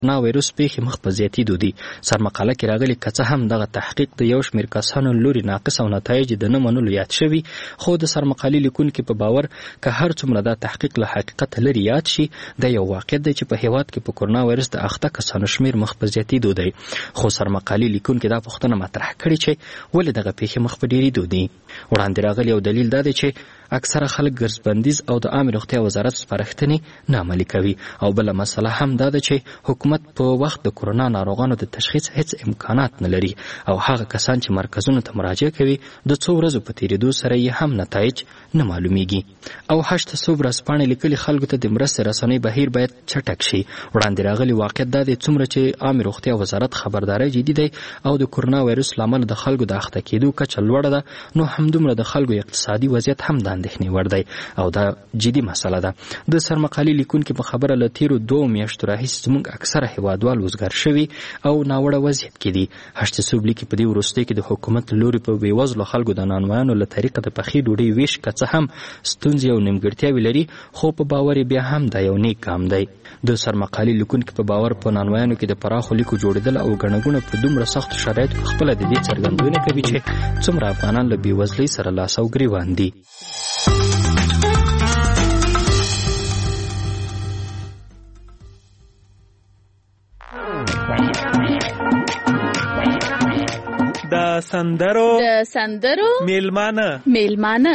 کرونا وایرس پیښې مخ په زیاتېدو دي. سرمقاله کې راغلي که څه هم دغه تحقیق د یو شمېر کسانو لوري ناقص او نتایج د نه منلو یاد شوي، خو د سرمقالې لیکونکي په باور که هر څومره دا تحقیق له حقیقت لري یاد شي، د یو واقعیت دی چې په هیواد کې په کرونا وایرس د اخته کسانو شمېر مخ په زیاتېدو دی. خو سرمقالې لیکونکي دا پوښتنه مطرح کړې چې ولې دغه پیښې مخ په ډېرېدو دي. وړاندې راغلی یو دلیل دا دی چې اکثره خلک ګرځبندیز او د عامې روغتیا وزارت سپارښتنې نه عملي کوي، او بله مسله هم دا ده چې حکومت په وخت د کرونا ناروغانو د تشخیص هیڅ امکانات نه لري، او هغه کسان چې مرکزونو ته مراجعه کوي د څو ورځو په تېرېدو سره یې هم نتایج نه معلومیږي. او 8 ورځپاڼې لیکلي خلکو ته د مرستې رسنۍ بهیر باید چټک شي. وړاندې راغلی واقعیت دا دی څومره چې عامې روغتیا وزارت خبرداری جدي دی او د کرونا وایرس له امله د خلکو د اخته کېدو کچه لوړه ده، نو همدومره د خلکو اقتصادي وضعیت هم د اندېښنې وړ دی، او دا جدي مسله ده. د سرمقالې لیکونکي په خبره له تېرو 2 میاشتو راهیسې زموږ اکثره هیوادوال وزګار شوي او ناوړه وضعیت کې دي. هشتسوب لیکي په دې وروستیو کې د حکومت لوري په بېوزلو خلکو د نانوایانو له طریقه د پخې ډوډۍ ویش که څه هم ستونزې او نیمګړتیاوې لري، خو په باور بیا هم دا یو نیک ګام دی. د سرمقالې لیکونکي په باور په نانوایانو کې د پراخو لیکو جوړېدل او ګڼه ګوڼه په دومره سختو شرایطو کې خپله د دې څرګندونه کوي چې څومره افغانان له بېوزلۍ سره لاس او ګریوان دي. د سندرو میلمانه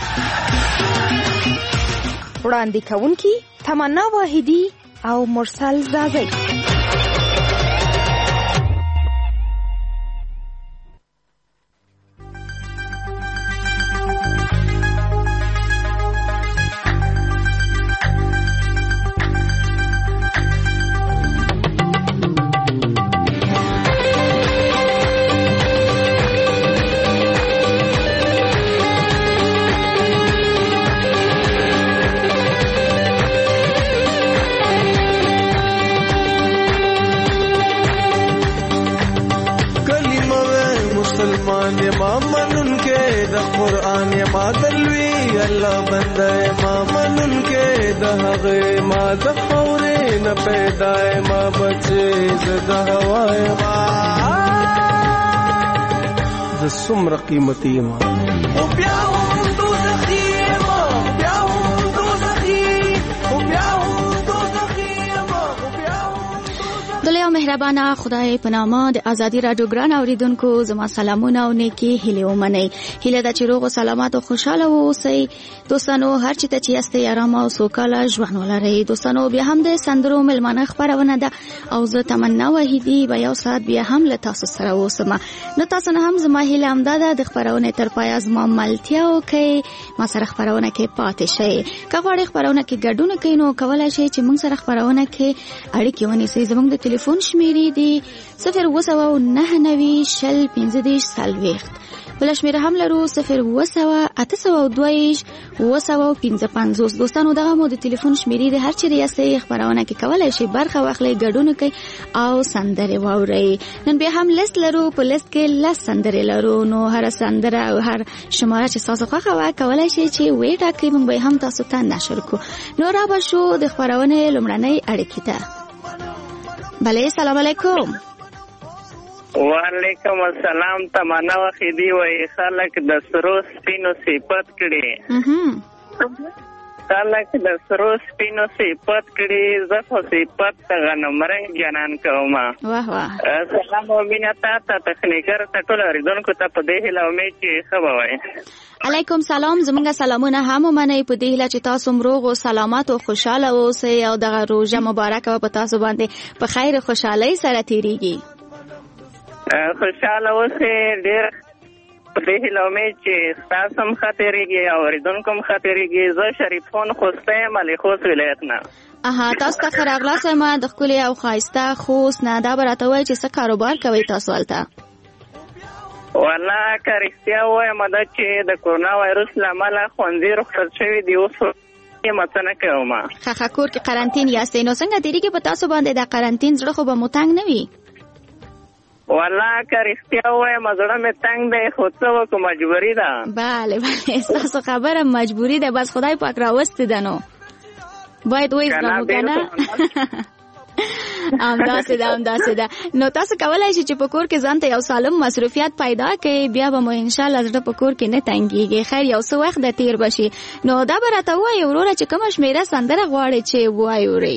وړاندې کوونکي تمنا واحدي او مرسل زازی. سمر قیمتی ما او بیا هم دوزخی ما بیا هم دوزخی او بیا هم دوزخی ما او بیا هم دلیا مهربانه خدای په نامه د ازادي رادیو ګران اوریدونکو زما سلامونه او نیکی هیله ومنئ. هیله ده چې روغ او سلامت او خوشاله اوسئ. دوستانو هر چېرته چې یاستئ ارامه او سوکاله ژوند ولرئ. دوستانو بیا هم د سندرو میلمانه خپرونه ده او زه تمنا وحیدي به یو ساعت بیا هم له تاسو سره اوسم. نو تاسو نه هم زما هیله همدا ده د خپرونې تر پایه زما ملتیا وکړئ، ما سره خپرونه کې پاتې شئ. که غواړئ خپرونه کې ګډون کوئ نو کولی شئ چې موږ سره خپرونه کې اړیکې ونیسئ. زموږ د ټلیفون شمیرې دي 02990 شل 15 40. بل شمیره هم لرو 0 822 955. دوستانو دغه مو د ټلیفون شمیرې د هر چیرې یاستئ خبرونه کې کولای شي برخه واخلئ، ګډون کوي او سندرې واورئ. نن بیا هم لیست لرو، په لیست کې لس سندرې لرو، نو هر سندره او هر شماره چې تاسو خوښه وه کولای شي چې وې ټاکئ، موږ به هم تاسو ته نشر کړو. نو را به شو د خبرونې لومړنۍ اړیکې ته. بله سلام علیکم. وعلیکم السلام. تمنا واحدي وای خلک د سرو سپینو صفات کړي، خلک د سرو سپینو صفات کړي، زه خو صفات ته غنمرنګ جنان کوم. واه واه. سلام او مینه ته تخنیکر ته ټول اوریدونکو ته په دې هیله امید چې ښه به وای. علیکم سلام. زمونږ سلامونه هم ومنئ په دې هیله چې تاسو روغ او سلامت او خوشاله اوسئ او دغه روژه مبارکه په تاسو باندې په خیر خوشحالۍ سره تیریږي. خوشاله اوسئ. ډېر په دې هیله امید چې تاسو هم ښه تیریږي او اوریدونکو هم ښه تیریږي. زه شریف خان خوستی یم له خوست ولایت نه. تاسو ته ښه راغلاست وایم د ښکلي او ښایسته خوست نه. دا به راته ووایئ چې څه کاروبار کوئ تاسو هلته؟ والله که رښتیا ووایم دا چې د کرونا وایرس له امله ښوونځي رخصت شوي دي، اوس یم څه نه کوم. ښه کور کې قرنطین یاستئ، نو څنګه تیریږي په تاسو باندې د قرنطین؟ زړه خو به مو تنګ نه وي؟ والله که رښتیا ووایم زړه مې تنګ دی، خو څه وکړو مجبوري ده. بله بله ستاسو خبره مجبوري ده، بس خدای پاک راوستې ده نو باید وایزغمو که نه. همداسې ده. نو تاسو کولای شئ چې په کور کې ځان ته یو سالم مصروفیت پیدا کړئ، بیا به مو ان شاء الله زړه په کور کې نه تنګيږي. خیر یو څه وخت د تیر بشي. نو دا به راته وایي وروره چې کومه شمیره سندره غواړئ چې وایورئ؟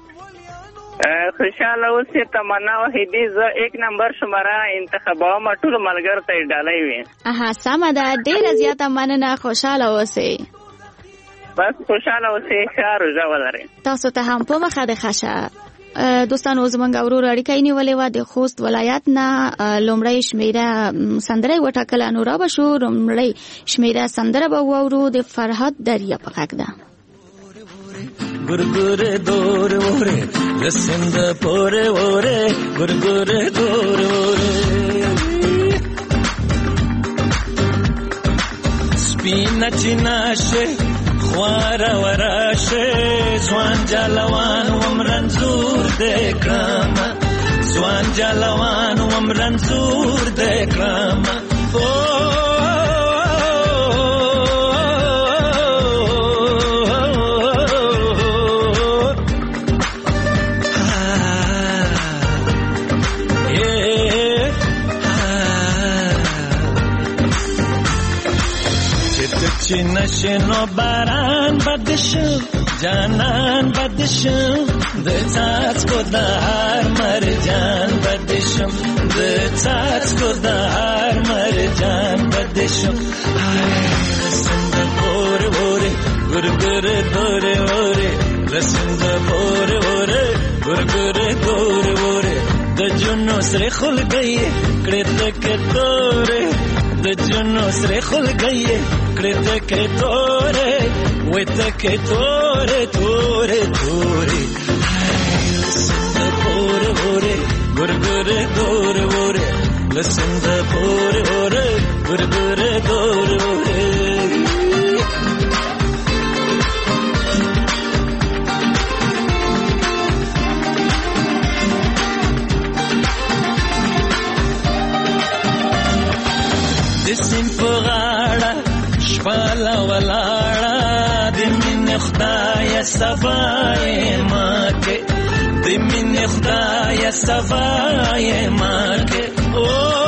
خوشاله اوسې تمنا وحیدي زه 1 نمبر شماره انتخابوم، ټول ملګرو ته یې ډالۍ وي. سمه ده، ډېره زیاته مننه. خوشاله اوسئ. بس خوشاله اوسئ، ښه روژه ولرئ. تاسو ته هم په مخه د ښه. دوستانو زمونږ ورور اړیکه یې نیولې وه د خوست ولایت نه. لومړی شمیره سندره یې وټاکله. نو را به شو لومړی شمیره سندره به واورو د فرهاد دریا په غږ ده. گرگره دور وره رسند پوره وره گرگره دور وره سپینا چیناشه خواره وراشه زوان جالوان ومرنزور دکرام زوان جالوان ومرنزور دکرام چی نشنو باران بدشم جانان بدشم د څاڅکو د هر مرجان بدشم د څاڅکو د هر مرجان بدشم رسند پوره وره ګرګره دوره وره رسند پوره وره ګرګره دوره وره د جنو سره خل گئی کړه تک توره د جنو سره خل گئی کړه تک توره وې تک توره توره توره لسند پوره وره ګرګره دوره وره لسند پوره وره ګرګره دوره وره دسم پغاړه شپاله ولاړه د مين خدای صفای ماکه د مين خدای صفای ماکه او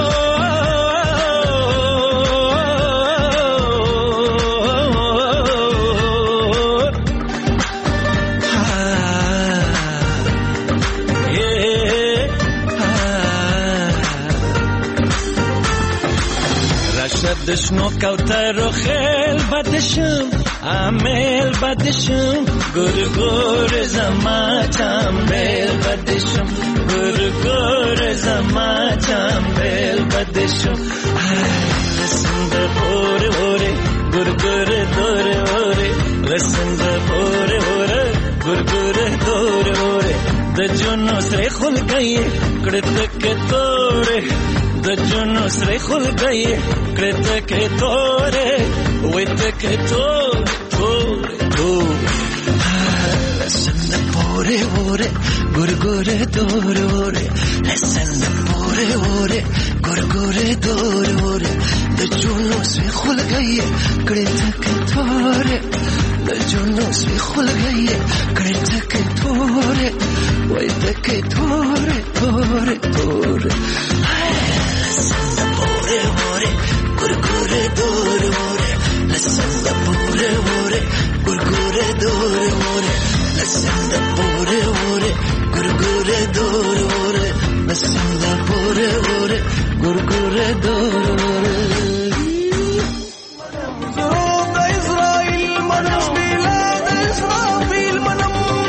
دشنو کوتر خیل بدشم عامل بدشم گرگر زما چامبل بدشم گرگر زما چامبل بدشم لسند پوره وره گرگر دوره وره لسند پوره وره گرگر دوره وره د جنو سره خل گئی کړه تک توره د جنو سره خل گئی کړه تک توره وې تک توره توره توره لسند پوره وره ګرګره دوره وره لسند پوره وره ګرګره دوره وره د جنو سره خل گئی کړه تک توره د جنو سره خل گئی کړه تک توره وې تک توره توره توره لسند پوره وره ګرګره دوره وره لسند پوره وره ګرګره دوره وره لسند پوره وره ګرګره دوره وره لسند پوره وره ګرګره دوره وره زروب اسرائیل منم بلاد اسرافیل منم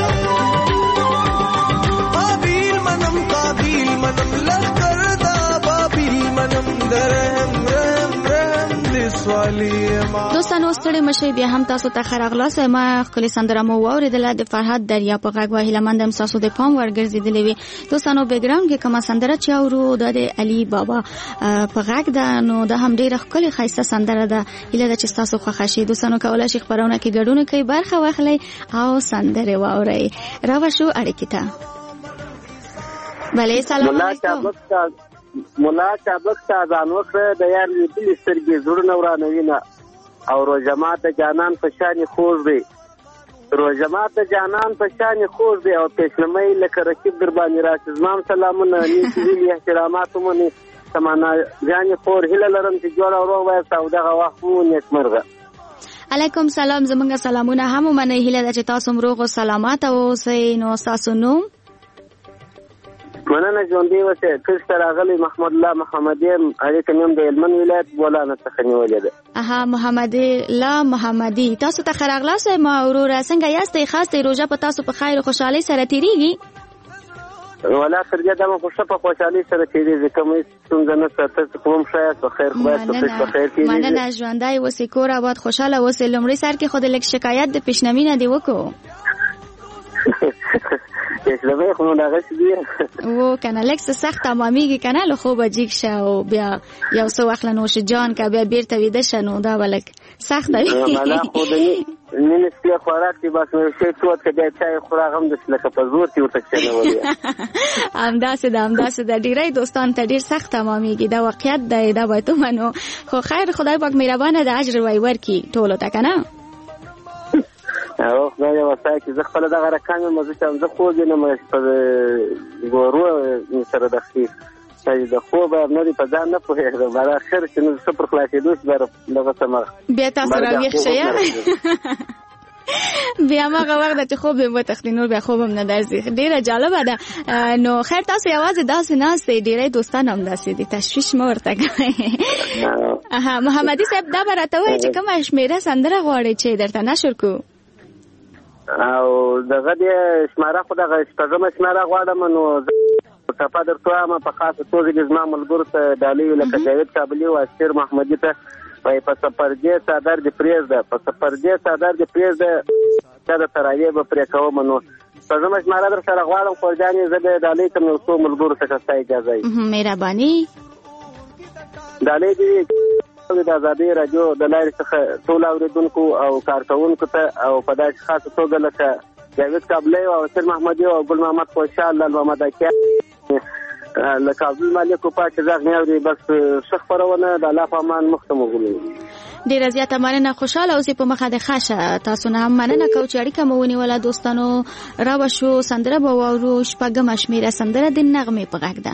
قابیل منم قابیل منم لخر دا بابیل منم درهم رهم رهم دوستانو ستړي مشه بیا هم تاسو ته خراغلاس ما خپل سندره مو واوریدله د فرهاد دریا په غږ وهله مندم تاسو د پام ورګرځیدلې وي. دوستانو بیکګراوند کې کومه سندره چې اورو د علي بابا په غږ ده، نو دا هم ډیره ښکلې ښایسته سندره ده. هیله ده چې تاسو خوښه شي. دوستانو کولای شئ خبرونه کې ګډون کوي، برخه واخلئ او سندره واورئ. راوښو اړیکې ته. بله سلام علیکم. مولا چابک تا ځان وکړه د یار دې سترګې زړه نورانوي نه او روزه ماته جانان په شان خوږ دی روژه ماته جانان په شان خوږ دی او پیشلمۍ لکه رقیب در باندې راشي زما سلامونه نیک ویلي احترامات ومني تمنا جانې خور هیله لرم چې جوړ او روغ وایاست او دغه وخت مو نیکمرغه. علیکم سلام. زمونږ سلامونه هم ومنئ. هیله ده چې تاسو هم روغ او سلامت اوسئ. نو ستاسو نوم؟ مننه ژوندی اوسئ. کښته راغلی محمد الله محمدي اړیکه مې هم د هلمند ولایت بولانه څخه نیولې ده. محمد الله محمدي. تاسو ته ښه راغلاست ما وروره. څنګه یاستئ؟ خاص دی روژه په تاسو په خیر او خوشحالۍ سره تېرېږي؟ ولا تر دې دمه خو ښه په خوشحالۍ سره تېرېږي. کوم هېڅ ستونزه نشته. تاسو کوم ښه یاست؟ په خیر خدای په خیر تېرېږي. مننه. ژوندی اوسئ، کور آباد، خوشحاله اوسئ. لومړي سر کې خو د لږ شکایت د پیشنمي نه دې وکړو. پیشنمي خو نو دغسې دي و که نه لږ څه سخت تمامېږي که نه له خوبه جګ شه او بیا یو څه وخت له نوشجان که بیا بېرته ویده شه نو دا به لږ سخته وي. ملا خو د نن شپې خوراک چې بس نو شی چوت که بیا چای خو هغه هم داسې لکه په زور کې ورته کښېنولي. همداسې ده. ډېری دوستان ته ډېر سخت تمامېږي. دا واقعیت دی، دا باید ومنو. خو خیر خدای پاک مهربانه د اجر وی ورکړي ټولو ته که نه. او خدای وسای چې زه خپله دغه رقم یم زه چې زه خوب ینم په ګورو سره دخلي د خوب نه دی په ځان نه پوهېږم بعد اخر چې نو څه پر خلاصېدو چې دغه څه بیا تاسو راویښ شئ بیا هغه وخت چې خوب به وتښتي نور بیا خوب هم نه درځي. ډېره جالبه ده. نو خیر تاسو یوازې داسې ناستئ، ډېری دوستان هم داسې دي، تشویش مه ورته کوئ. محمدي صاحب دا به راته وایي چې کومه شمېره سندره غواړئ چې درته نشر کړو؟ او دغه دې شماره خو دغه شپږمه شماره غواړم. نو ټپه درته وایم په خاصه توګه دې زما ملګرو ته ډالۍ لکه جاوید کابلي او اسیر محمدي ته وایي په سفردې څادر دې پرېږده، په سفردې څادر دې پرېږده دا د تراویح به پرې کوم. نو شپږمه شماره در سره غواړم خور جانې زه به ډالۍ کړم یو څو ملګرو څخه ستا اجازه وي. مهرباني. ډالۍ دې د ازادۍ راډیو د لارې څخه ټول اورېدونکو او کارکوونکو ته او په داسې خاصه توګه لکه جاوید کابلي او اسیر محمدي او ګل محمد خوشحال لال محمد اکیا لکه عبدالمالک کوپا چې غږ نه اوري بس ښه خپرونه د الله په امان مخ ته مو ولري. ډېره زیاته مننه. خوشحاله اوسئ. په مخه د ښه شه. تاسو نه هم مننه کوو چې اړیکه مو ونیوله. دوستانو راوه شو سندره به واورو. شپږمه شمېره سندره د نغمې په غږ ده.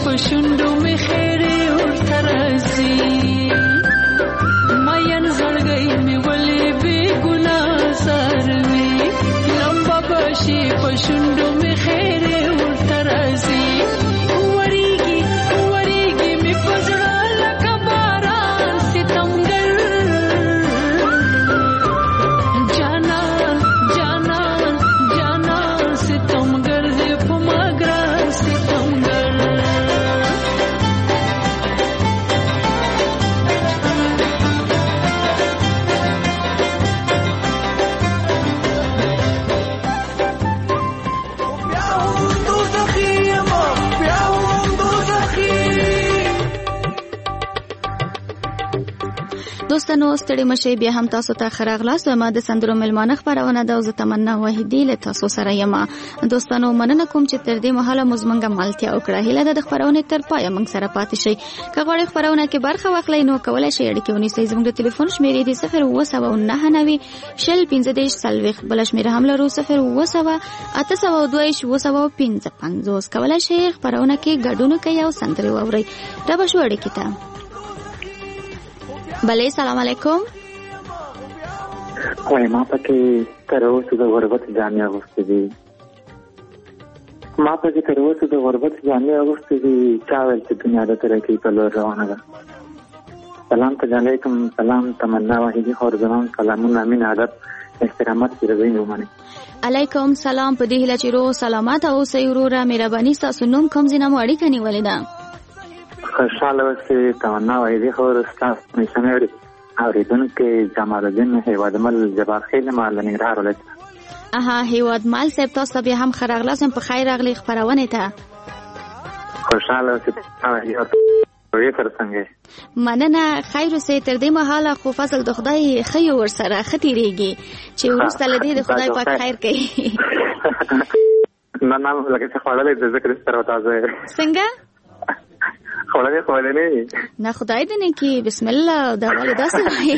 پښوندو می خیره ورته راځي ماین زړګی می ولې بې ګناه ساروي لمبا بشي پښوندو می خیره ورته راځي دوستانو ستړي مشه بیا هم تاسو ته خراغلاس ما د سندرو ملمانه خبرونه د زه تمنا وحیدی له تاسو سره یم دوستانو مننه کوم چې تر دې مهاله مزمنګه مالتیا وکړه هله د خبرونه تر پای موږ سره پاتې شئ که غواړئ خبرونه کې برخه واخلئ نو کولای شئ اړیکه ونیسئ زموږ د ټلیفون شمیرې دي 07990 شل 15 سلويخ بل شمیره هم لرو 079 822 کولای شئ خبرونه کې ګډون کوي او سندري واورئ دا به شو اړیکه ته بله سلام علیکم وای ما پکې تر اوسه د غربت جامې اغوستې دي چا ویل چې دنیا د ترقۍ په لور روانه ده سلام ته علیکم سلام تمنا وحیدی خورزمان سلامونه امین ادب احترامات پیرزین ومني علیکم سلام په دې هیله چې روغ سلامات اوسئ وروره مهرباني ستاسو نوم کوم ځای نه مو اړیکه نیولې ده خوشحاله اوسئ تمنا وحیدی خور ستاسو میشنری اوریدونکو جمال الدین هیوادمل جبار خیل مال ننګرهار ولایت هیوادمل صاحب تاسو بیا هم خراغلاسم په خیر راغلی خبرونه ته خوشحاله اوسئ مننه خیر اوسئ تر دې مهاله خو فضل د خدای خیر ور سره ختیریږي چې ورسته لدی د خدای پاک خیر کوي نه لکه څه خواړه د ذکر سره تازه څنګه خواړه نه خدای دې نه کی بسم الله دا ولې داسې وایي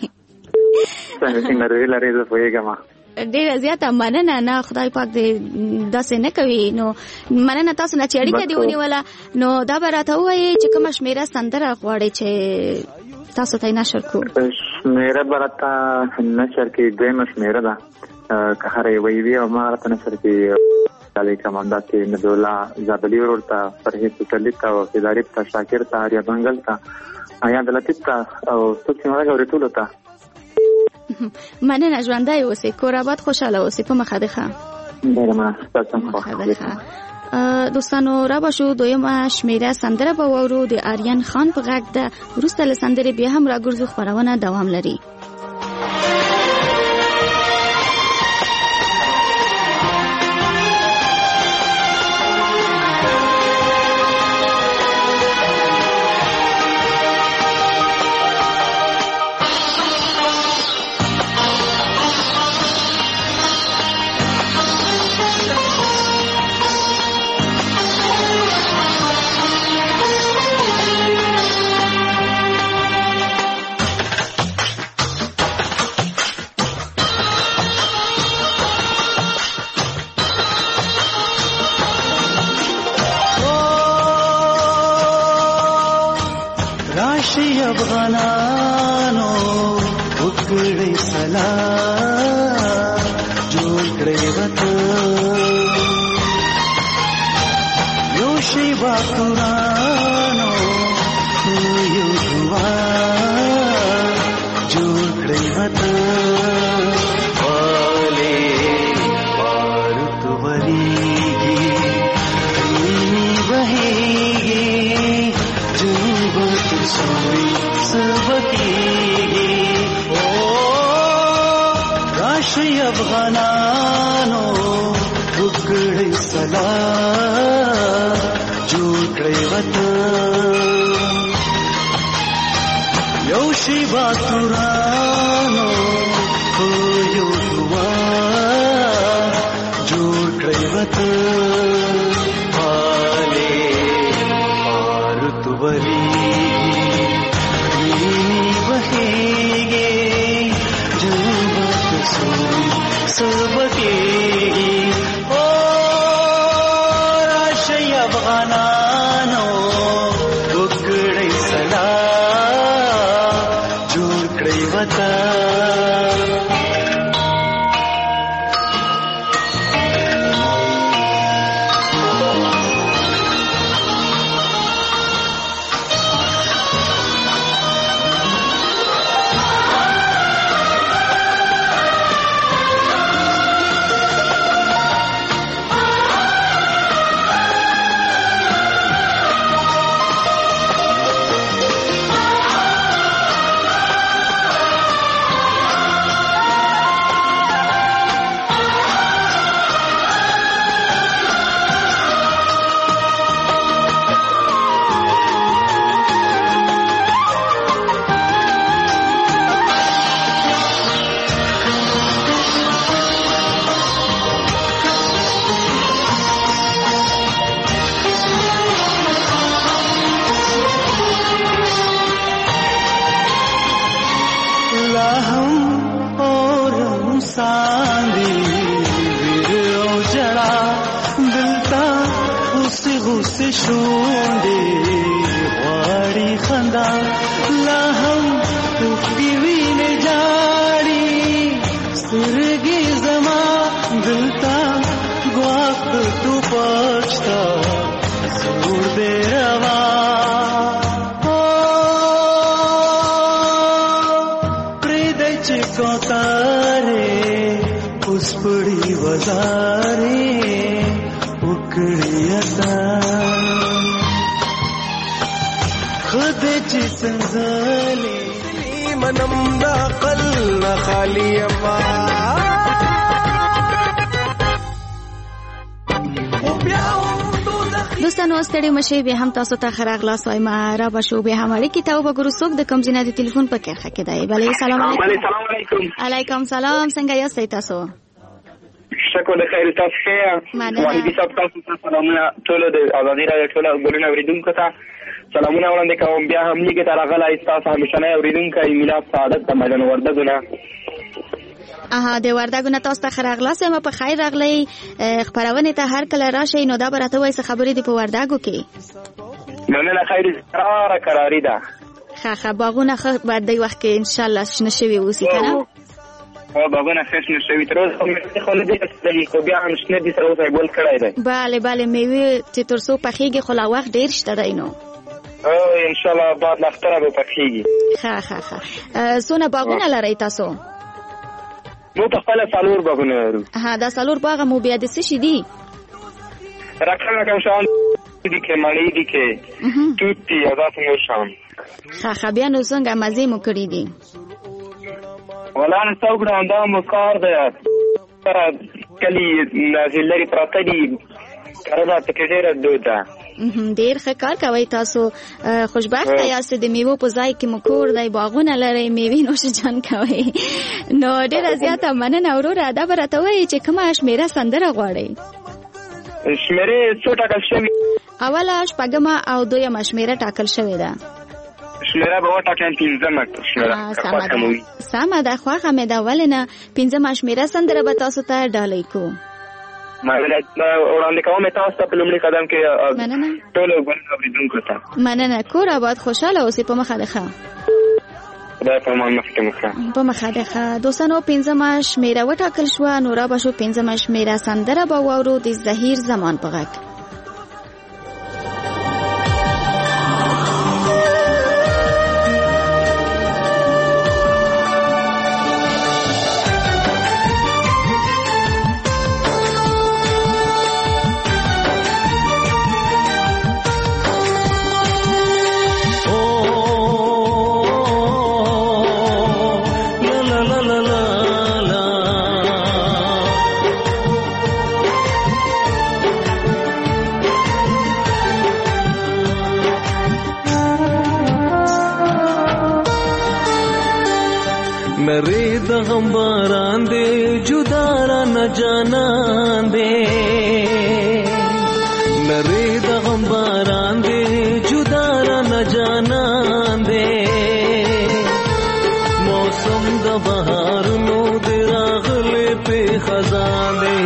څنګه لري زه پوهیږم ډېر زیاته مننه نه خدای پاک دې داسې نه کوي نو مننه تاسو نه چې اړیکه دی ونیوله نو دا به راته ووایي چې کومه شمیره سندره غواړئ چې تاسو ته نشر کو شمیره به راته نشر کې دویمه شمیره ده که هر یوه وي او ما راته نشر کې علیکم انداز کې ندولا زابلی ورته پرهیز تکلیف ته او فداریب ته شاکر ته آریا بنگل ته آیا دلتیب ته او څوک چې مرګ اورېدلو ته مننه ژوندی اوسئ کور آباد خوشحاله اوسئ په مخه ده ښه دوستانو را باشو دویمه شمیره سندره به واورو د آریان خان په غږ ده وروسته له سندرې بیا هم راګرځو خپرونه دوام لري افغانانو وکړی سلام جوړ کړی وطن یو شی باکرانو یو دعا جوړ کړی وطن والے وارت وریږي بهيږي جوبت سوي سبکیږي او راشي افغانانو وکړی سلام جوړ کړی وطن یو شی باکرانو یو دعا جوړ کړی وطن والے مارت وریږي بهيږي جوبت سوي سبکیږي او راشي افغانانو غصه شونډې غواړي خندا لا هم توکي وینې جاړي سترګې زما دلته ګواښ تو پښتا زور دې روا پرې چې کوتاره اوس پړي وزارې وکړي ادا خود چې څنګه منم دا قل خالی ما دوستانو ستړي مشه به هم تاسو ته خراغلاس وایم را بشو به هم اړیکې ته وګورو څوک د کم جنې د ټلیفون په کې خکې دی بلې سلام علیکم علیکم سلام څنګه یاست تاسو شکر د خیر تاسو ښه واحدي صاحب تاسو ته سلامونه ټول د ازادي راډیو ټول ګورنه اوریدونکو ته سلامونه وړاندې کوم بیا هم لیکه تر غلا تاسو همیشنه اوریدونکو میلاد سعادت د مدن وردګونه د وردګونه تاسو ته خراغلاس ما په خیر راغلی خبرونه ته هر کله راشي نو دا برته وایي خبرې دی په وردګو کې نه خیر قراری ده ښه باغونه خو بعد دی وخت کې ان شاء الله نشوي وسی کنه او باغونه خښ نشوي تر اوسه خو نه دي خو بیا هم شنه دي تر اوسه ګول کړای دی bale میوه چې تر څو پخېږي خو لا وخت ډیر شته دی نو ان شاء الله بعد لاختره به پخېږي ښه سونه باغونه لري تاسو مو په خپل څلور باغونه لرو دا څلور باغ مو بیا د څه شي دي راکړه شان دي کې مړی دي کې توتي اضافه نو شام ښه بیا نو څنګه مزه مو کړی دي ولا نه څوګړه دا مو کار دی تر کلی نازلري پراته دي کارونه پکې ډېر دوده ډېر ښه کار کوي تاسو خوشبخته یاست د میوه په ځای کې مکور دی باغونه لري میوه نوش جان کوي نو ډېر زیاته مننه وروره دا برته وایي چې کومه شمیره سندره غواړي شمیره څو ټاکل شوی اوله شپږمه او دویمه شمیره ټاکل شوې ده شمیره به وټاکل پنځمه شمیره سمه ده خوښه مې ده ولنه پنځمه شمیره سندره به تاسو ته ډالۍ کو وړاندې کوم تاسو ته په لومړي قدم کې ټول ګورنه اوریدونکو ته مننه کور آباد خوشاله اوسې په مخه ده خدای په امان مخکې په مخه ده دوستانو پنځمه شمیره وټاکل شوه نو را به شو پنځمه شمیره سندره به واورو د زهیر زمان په غږ غم باران دے جدارا نہ جانان دے نرے دا غم باران دے جدارا نہ جانان دے موسم دا بہار نو دے راغلے پہ خزان دے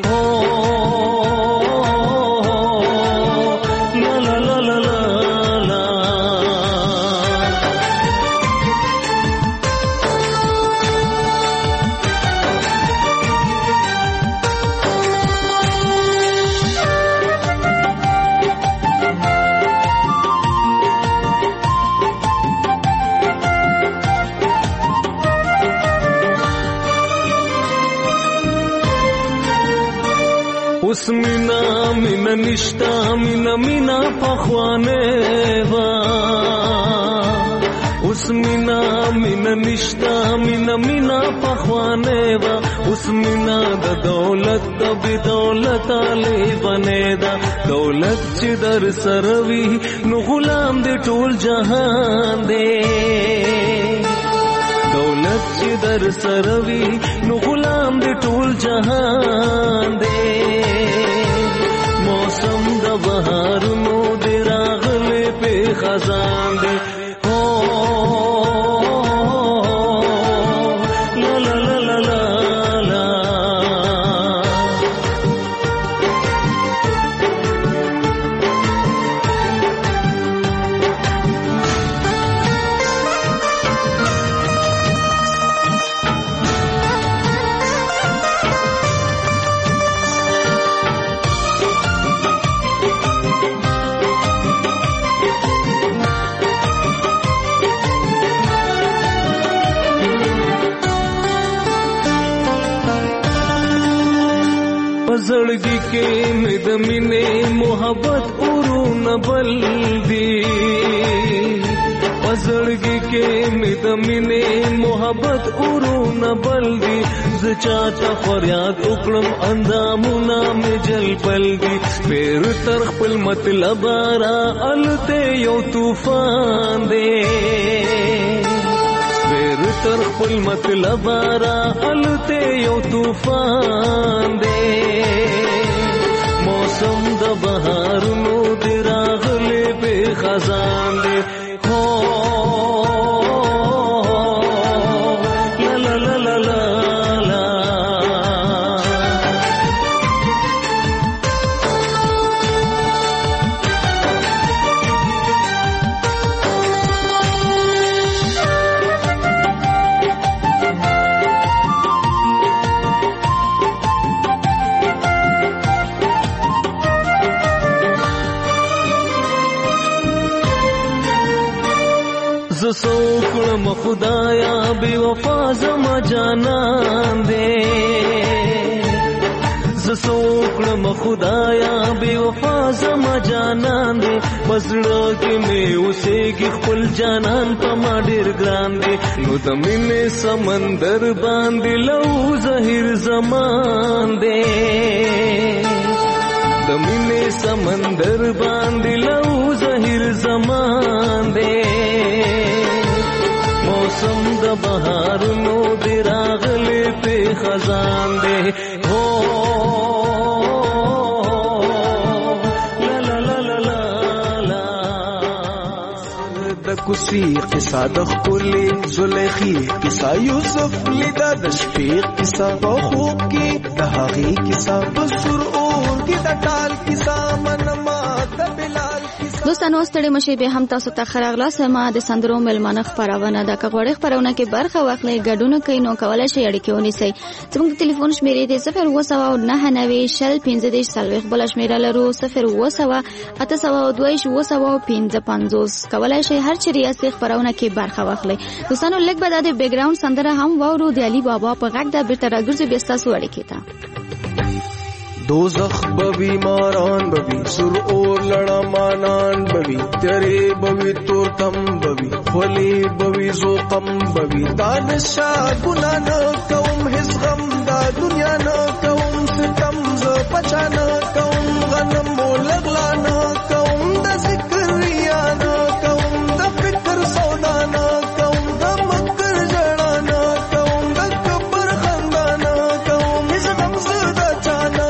اس مینا مینا نشتا مینا مینا پخوانے وا اس مینا مینا نشتا مینا مینا پخوانے وا اس مینا دا دولت دا بی دولت آلے بنے دا دولت چی در سروی نو غلام دے ټول جہان دے دولت چی در سروی نو غلام دے ټول جہان دے موسم دا بہار نو دے راغلے پہ خزان دے لا لا لا لا لا لا پزړګي کې مې د مینې محبت ورونه بل دي پزړګي کې مې د مینې محبت ورونه بل دي ز چاته فریاد وکړم اندامونه مې جلبل دي پیر تر خپل مطلب را الته یو طوفان دی پیر تر خپل مطلب را الته یو طوفان دی موسم د بهارونو دی راغلی به خزان دی سوکړم خدایا بے وفا زما جانان دے سوکړم خدایا بے وفا زما جانان دے پزړه کې مې اوسېږي خپل جانان په ما ډېر ګران دے نو د مینې سمندر باندې لو زهیر زمان دے د مینې سمندر باندې لو زهیر زمان دے موسم د بهارونو دی راغلی په خزان دی هو لا لا لا لا لا د کوسی قصه د خپلې زلیخي قصه یوسف لیدا د شپې قصه په خوب کې د هغې قصه په سر اور کې د ټال قصه منما د بلال دوستانو ستړي مشي به هم تاسو ته خراغلا سما د سندرو ملمنه خبرونه د کغوړې خبرونه کې برخه واخلې ګډونه کوي نو کولای شي اړیکې ونیسي زموږ ټلیفون شمیرې دی 0799015 بل شمیره لرو 080882255 کولای شي هر چیرې اسې خبرونه کې برخه واخلې دوستانو لږ بعد د بیک گراوند سندره هم وورو د علي بابا په غږ د بیرته راګرځي بیا تاسو اړیکې ته دوزخ بوی ماران بوی سر اور لڑا مانان بوی تیرے بوی تورتم بوی خلی بوی زوقم بوی دانشاہ گناہ نہ کوم حس غم دا دنیا نہ کوم ستم ز پچا نہ کوم غنم لغلا نہ کوم دا ذکر یا نہ کوم دا فکر سودا نہ کوم دا مکر جڑا نہ کوم دا کبر خندا نہ کوم حس غم زدا چانا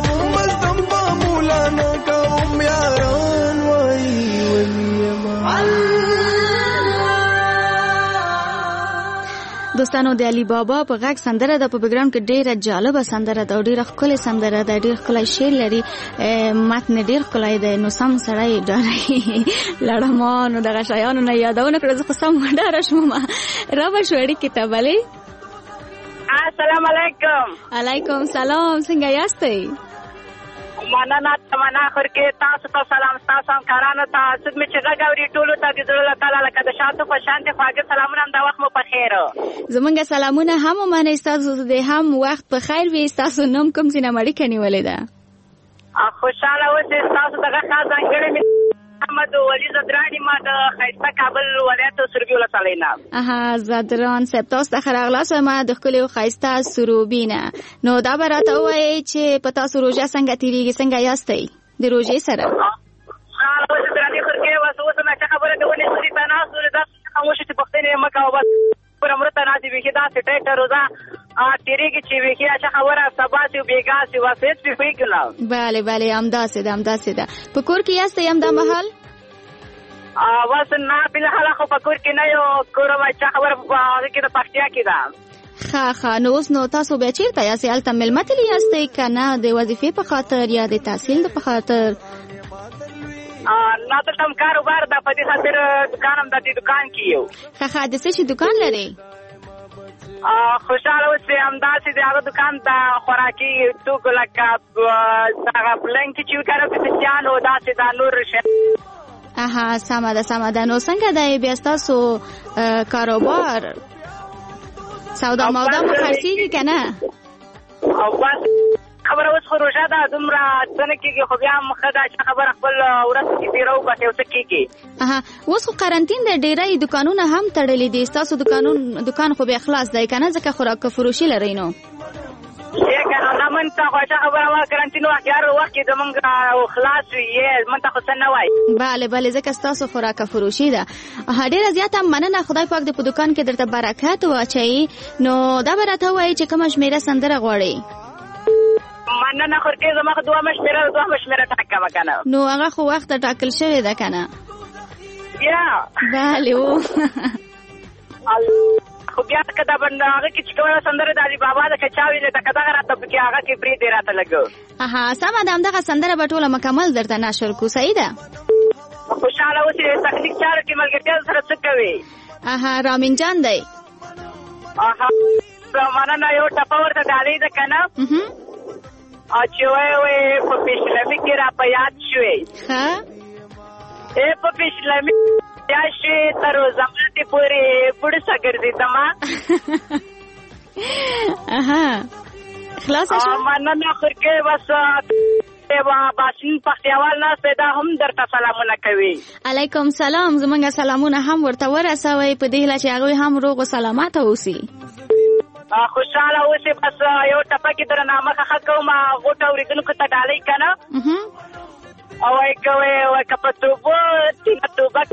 دوستانو د علي بابا په غږ سندره د په بیکګراوند کې ډیره جالبه سندره ده ډیره ښکلې سندره ده ډیر ښکلی شعر لري متن ډیر ښکلی دی نو سم سړی ډاري لړمانو دغه شیانو نه یادونه کړه زه خو سم ډاره شوم رابه شو اړیکې ته بلې السلام علیکم علیکم سلام څنګه یاستئ مننه تمنا خور کې تاسو ته سلام تاسو هم کارانو ته څوک مې چې غږ اوري ټولو ته د زړه تعالی لکه د شاتو په شان دي خواږه سلامونه هم دا وخت مو په خیر زمونږ سلامونه هم ومنئ ستاسو د هم وخت په خیر وي ستاسو نوم کوم ځای نه اړیکه نیولې ده خوشاله اوسئ ستاسو دغه خاص ځانګړې محمد ولی زدرانی ما د خیسته کابل ولایت سروبي ولسوالۍ نه زدران صاحب تاسو ته ښه راغلاست ما د ښکلې او ښایسته سروبي نه نو دا به راته ووایئ چې په تاسو روژه څنګه تېرېږي څنګه یاستئ د روژې سره زدراني خور کې اوس نه څه خبره ده ونې سوري ته ناست ولې داسې خاموشي چې پوښتنې یې مه کوه بس پوره مړه ته ناست بیخي داسې ټیټه روژه تیریږي چې بیخي اچھا خبره سبا سي بیګا سي بس هېڅ پې پوهېږو نه بله بله همداسې ده همداسې ده په کور کې یاستئ همدا مهال بس نه فلحال خو په کور کې نه یو کور اچھا خبره په هغې کې د پکتیا کې ده ښه نو اوس نو تاسو بیا چېرته یاستئ هلته مېلمه تللي یاستئ که نه د وظیفې په خاطر یا د تحصیل په خاطر نه دلته هم کاروبار ده په دې خاطر دکان هم د دې دکان کې یو ښه د څه شي دکان لرئ خوشحاله اوسئ همداسې د هغه دکان ته خوراکي توکو لکه دغه پلنګ چې وکړه پسیانو داسې دا نور شی سمه ده نو څنګه دی بیا ستاسو کاروبار سودا مودا مو خرڅېږي که نه او بس خبره اوس خو روژه ده دومره څه نه کېږي خو بیا هم ښه ده چې خبره خپل ورځ کې تېره وباسي او څه کېږي. اوس خو قرنطین دی ډېری دوکانونه هم تړلي دي ستاسو دوکان خو بیا خلاص دی که نه ځکه خوراک فروشي لرئ نو نه من ته خوښه خبره وه قرنطین وخت هر وخت کې زمونږ خلاص وي من ته خو څه نه وایي. بله ځکه ستاسو خوراک فروشي ده. ډېره زیاته مننه خدای پاک دې په دوکان کې درته برکت واچوي. نو دا به راته ووایي چې کومه شمېره سندره غواړئ؟ مننه خورکې زما خو دوهمه شمېره ټاکمه که نه نو هغه خو وخته ټاکل شوې ده که نه؟ بیا بله و خو بیا که دا هغه کې چې کومه سندره د علي بابا ده که چا ویلې ده که دغه راته پکې هغه کې پرېږدې راته لږ سمه ده همدغه سندره به ټوله مکمل درته نشر کړو. صحیح ده. خوشحاله اوسې تخنیک چارو کې ملګرتیا سره څه کوي؟ رامین جان دی. مننه یو ټپه ورته ډالۍ ده که نه چې وایي په پیشلمي کې را په یاد شوې په پیشلمي یا شوې تر زمانې پورې بوډسه ګرځېدمه خلاصه شوه. مننه خورکې بس باسین پختیوال ناسته دا هم درته سلامونه کوي. علیکم سلام. زمونږ سلامونه هم ورته ورسوئ په دې هیله چې هغوی هم روغ و سلامته اوسي. خوشحاله اوسې. بس یو ټپه کې درنه مخه ښه کوم غوټه اورېدونکو ته ډالۍ که نه وایي کوئ که په توبو تینه توبه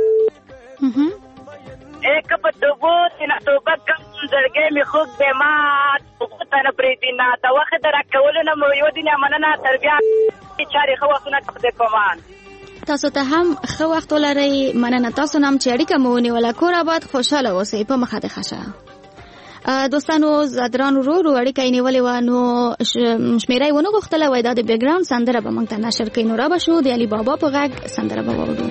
که په توبو تینه توبه کم زړګی مې خوږ دی ما توبو ته نه پرېږدي نه د وخت د راکولو نه مو یوه دینه مننه تر بیا چارې ښه وختونه که خدای پامان. تاسو ته هم ښه وخت ولرئ. مننه تاسو نه هم چې اړیکه مو ونیوله. کور آباد خوشحاله اوسئ. په مخه دې ښه شه. دوستانو زادران ورو اړیکه یې نیولې وه نو شمېره یې ونه غوښتله وایي دا د بیکګراونډ سندره به موږ ته نشر کوي. نو را به شو د علي بابا په غږ سندره به واورو.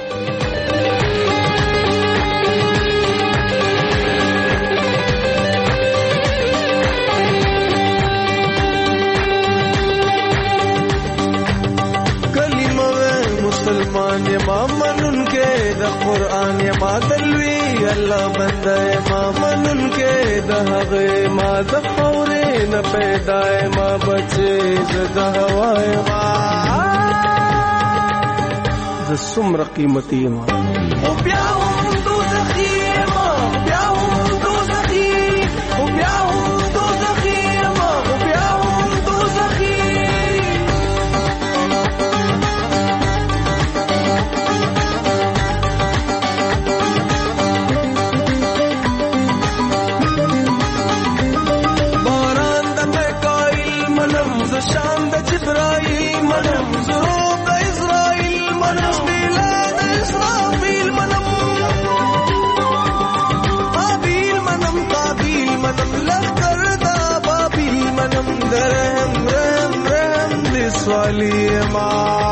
مسلمان یما منن کې د قرآن یما دلوي الله بنده یما منن کې د هغه ما د خورې نه پیدا یما بچي د هوا یما د څومره قیمتي یما او بیا هم دوزخي یما بیا هم دوزخي او بیا هم دوزخي یما او بیا هم دوزخي شام د جبرائیل منم زروب د اسرائیل منم میلاد اسرافیل منم قابیل منم قابیل منم لخر دا بابیل منم درهم رحم رحم لسوالی ما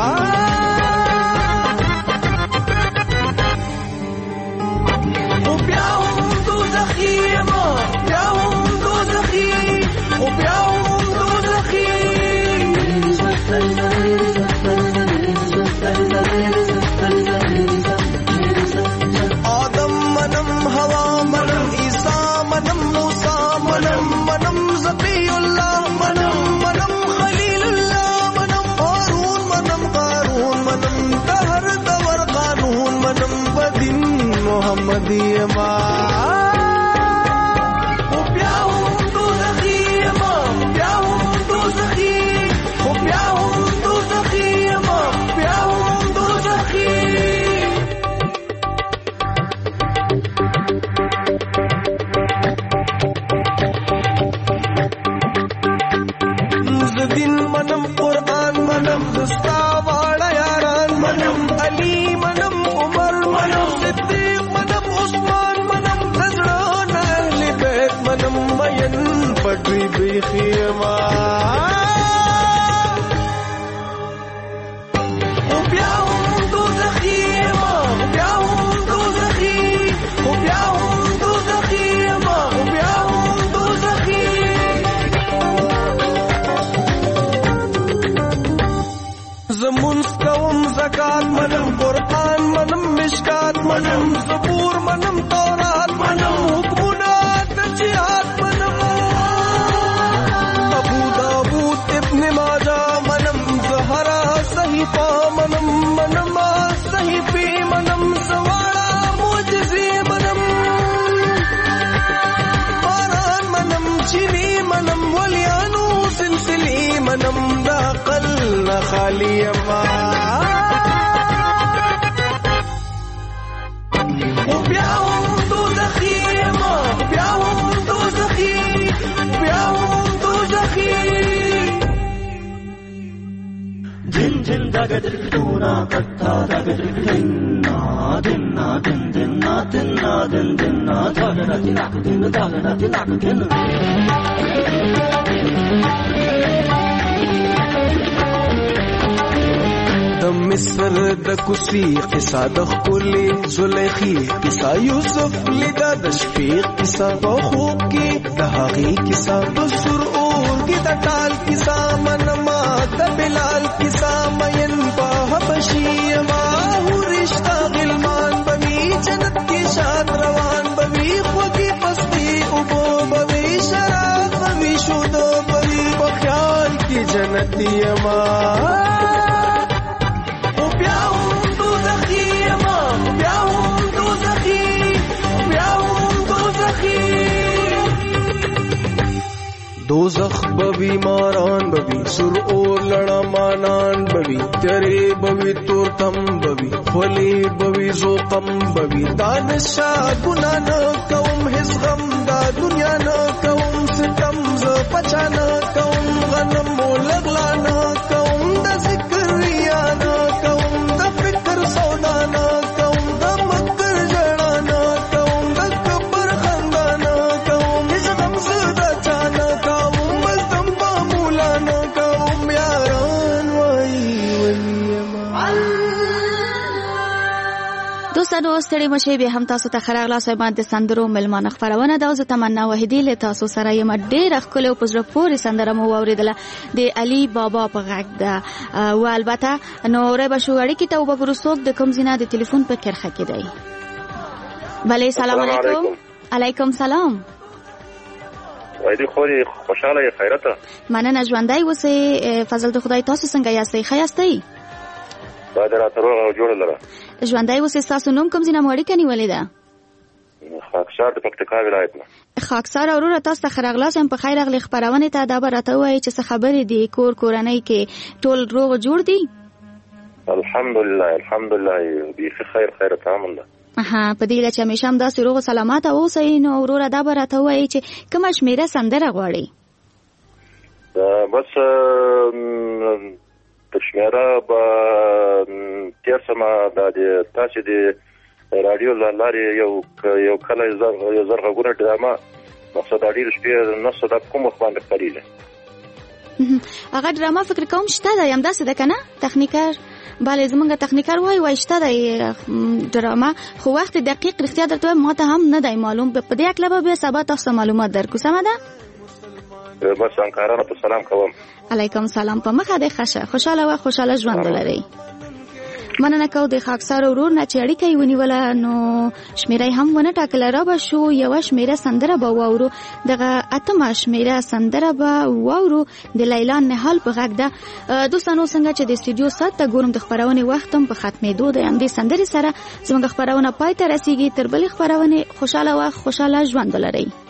او بیا هم دوزخی ما بیا هم دوزخی او بیا هم دوزخی آدم منم ہوا منم عیسیٰ منم موسیٰ منم منم ذبی اللہ منم منم خلیل اللہ منم ہارون منم قارون منم دہر دور قانون منم بدن محمدی ما منم قرآن منم دستا والا یاران منم علی منم عمر منم صدیق منم عثمان منم نظران اہل بیت منم مین پڑی بیخیما او بیا هم دوزخیما او بیا هم دوزخی او بیا هم دوزخیما او بیا هم دوزخی زمونس کوم زکات منم قرآن منم مشکات منم زبور منم تورات منم حکمونات جهاد منم ابو داود ابن ماجه خالی ما او بیا هم دوزخی ما بیا هم دوزخی بیا هم دوزخی دن دن دگه دلونا کتا دگه دلنا دنا دن دنا دنا دن دنا دگه دلک دن دگه دلک دن د مصر د کوسی قصه د خولي زلیخي قصه یوسف لیدا د شفیق قصه په خوب کې د هغې قصه د سر اور کې د ټال قصه منما د بلال قصه مین په حبشي ما ورشتہ غلمان بوي جنت کې شاد روان بوي خوږی پستی او بوي شراب بوي شود بوي په خیال کې جنتی ما دوزخ بوی ماران بوی سر اور لڑا مانان بوی تیرے بوی تورتم بوی خلی بوی زوقم بوی دانشا گناہ نہ کوم حس غم دا دنیا نہ کوم ستم ز پچا نہ کوم غنم لغلا نہ کوم دا ذکر ریا نہ کوم دا فکر سودا نہ کوم دا مکر جڑا نہ کوم دا کبر خندا نہ کوم حس غم زدا چانا دوستانو ستړي مشه به هم تاسو ته خراغلا صاحبان د سندرو ملمانه خبرونه دا زه تمنا وحیدی له تاسو سره یم ډېر خپل او پزره پورې سندره مو اوریدله د علي بابا په غږ ده او البته نو ربه شو اړیکې ته وګورو څوک د کوم زینا د ټلیفون په کرخه کې دی. بله سلام علیکم. علیکم سلام. وایي خوري خوشاله خیرته مننه ژوندۍ اوسئ. فضل د خدای تاسو څنګه یاستئ؟ ښه یاستئ؟ دا درته روغ او جوړ لره ژوندۍ اوسئ. ستاسو نوم کوم ځای نه مو اړیکه نیولې ده؟ خاکسار د پکتیکا ولایت نه. خاکسار وروره تاسو ته ښه راغلاست. په خیر راغلې خپرونې ته. دا به راته ووایئ چې څه خبرې دي کور کورنۍ کې ټول روغ جوړ دي؟ الحمدلله الحمدلله بیخي خیر تمام ده. په دې چې همیشه هم داسې روغ سلامت اوسئ. نو وروره دا به راته ووایئ چې کومه شمېره سندره غواړئ؟ بس شمېره به تېر سمه دا د تاسې د راډیو له لارې یو کله یو زر غږونه ډرامه مقصد ډېر شپې نسته دا کوم وخت باندې خپرېږي هغه ډرامه فکر کوم شته ده همداسې ده که نه تخنیکر؟ بله زمونږ تخنیکر وایي شته دی ډرامه خو وخت دقیق رښتیا درته وایم ما ته هم نه دی معلوم. په دې هکله به بیا سبا تاسو ته معلومات درکړو. سمه ده؟ بس همکارانو ته سلام کوم. علیکم سلام. په مخه دی ښه خوشحاله وه خوشحاله ژوند ولرئ. مننه کوو د خاکسار ورور نه چې اړیکه یې ونیوله. نو شمېره یې هم ونه ټاکله. را به شو یوه شمېره سندره به واورو. دغه اتمه شمېره سندره به واورو د لیلا نهال په غږ ده. دوستانو څنګه چې د استودیو ساعت ته ګورم د خپرونې وخت هم په ختمېدو دی. همدې سندرې سره زموږ خپرونه پای ته رسیږي. تر بلې خپرونې خوشحاله وه خوشحاله ژوند ولرئ.